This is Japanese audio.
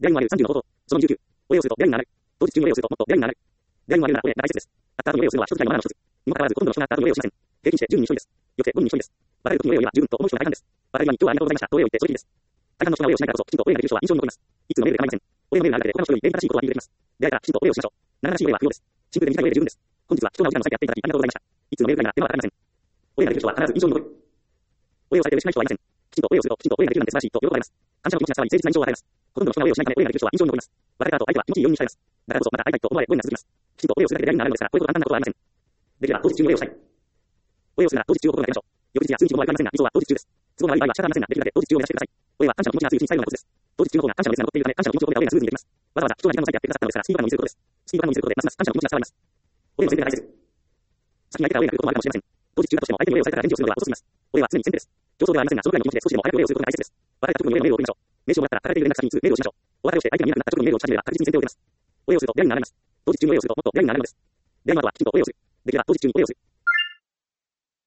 出会いのある30の方法。その29。お礼をすると出会いにならない。当日中にお礼をするともっと出会いにならない。出会いのあるならお礼、長い説です。あった後にお礼をするのは一つくらいのマナーの一つ。にもかかわらずほとんどの人があった後にお礼をしません。平均して10人に1人です。よって5人に1人です。別れる時にお礼を言えば十分と思う人が大半です。別れる前に今日はありがとうございましたとお礼を言ってそれきりです。大半の人がお礼をしないからこそきちんとお礼ができる人は印象に残ります。いつのメールで構いません。お礼のメールがあるだけで他の人より礼儀正しいことは理由できます。出会いからきちんとお礼をしましょう。長々しいお礼は不要です。シンプルで短いお礼で十分です。本日は貴重なお時間を割いてやっていただきありがとうございました。いつのメールかになってはわかりません。お礼ができる人は必ず印象に残る。お礼をされて嬉しくない人はいません。きちんとお礼をするときちんとお礼ができるなんて素晴らしいと喜ばれます。感謝の気持ちが伝わり誠実な印象を与えます。ほとんどの人がお礼をしないためお礼ができる人は印象に残ります。別れた後相手は気持ちいい要因にしたいます。だからこそまた会いたいと思われ、ご縁が続きます。きちんとお礼をするだけで出会いになるのですから、こういうこと簡単なことはありません。できれば当日中にお礼をしたい。お礼をするなら当日中を心がけましょう。翌日や数日も悪くありませんが、理想は当日中です。都合が悪い場合は仕方ありませんが、できるだけ当日中を目指してください。お礼は感謝の気持ちが強いうちに伝えるようなことです。当日中の方が感謝の熱が残っているため、感謝の気持ちを込めたお礼がスムーズにできます。わざわざ貴重な時間を割いてやってくださったのですから、スピード感を見せることです。スピード感を見せることで、ますます感謝の気持ちが伝わります。お礼の前提が大切。先に相手からお礼が来ることもあるかもしれません。当日中だとしても相手にお礼をされたら返事をするのでは遅すぎます。お礼は常に先手です。上層ではありませんが、そのくらいの気持ちで少しでも早くお礼をすることが大切です。別れた直後にお礼のメールを送りましょう。名刺をもらったら、片手で連絡先にいつメールをしましょう。お別れをして相手が見なくなった直後にメールをし始めれば確実に先手を受けます。お礼をすると出会いになられます。当日中にお礼をするともっと出会いになられるのです。出会いの後はきちんとお礼をする。できれば当日中にお礼をする。